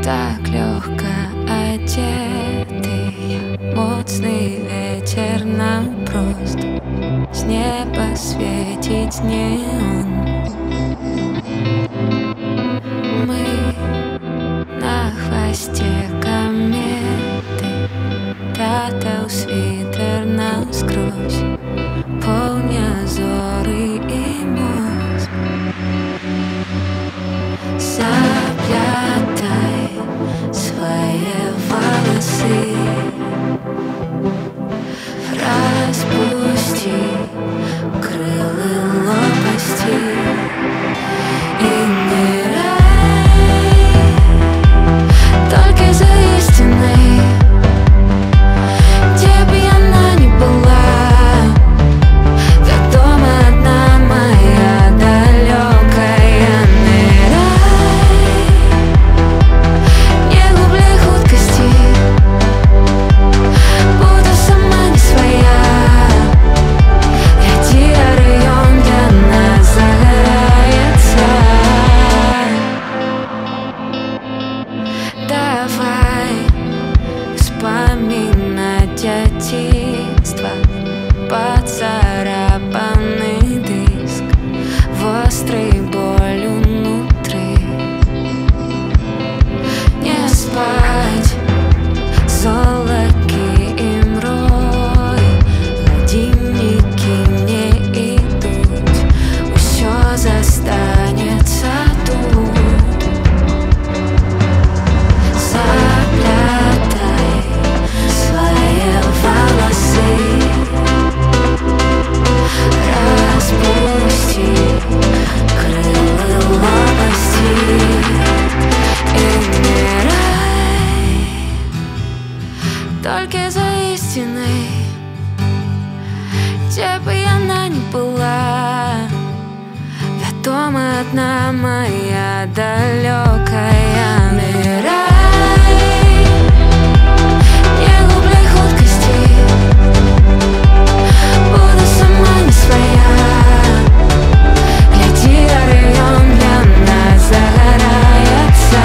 Так легко одетый, моцный ветер нам прост. С неба светить неон. Мы на хвосте кометы, татал свитер насквозь, полня зоры и мозг. Заплетай свои волосы, распусти крылы лопасти и ныряй только за истиной, где бы она ни была. Ведома одна моя далекая. Ныряй, не губли худкости, будто сама не своя. Лети, а район для нас загорается. Давай вспоминать детство, поцарапанный диск в острой болью внутри. Не спать, золоки и мрой, годинники не идут, все застанется тут. Заплетай свои волосы, распусти крылы лопасти и ныряй только за истиной, где бы она ни была. Ведома одна моя далекая. Ныряй, не губли худкости, буду сама не своя. Лети, а район для нас загорается.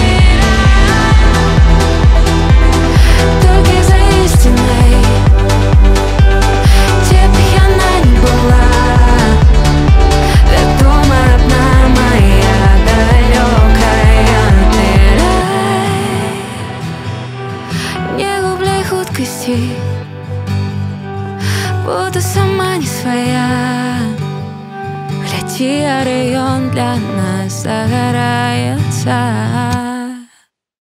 Только за истиной, где бы она ни была. Ведома одна моя далекая. Ныряй, не губли худкости, буду сама не своя. Лети, а район для нас загорается.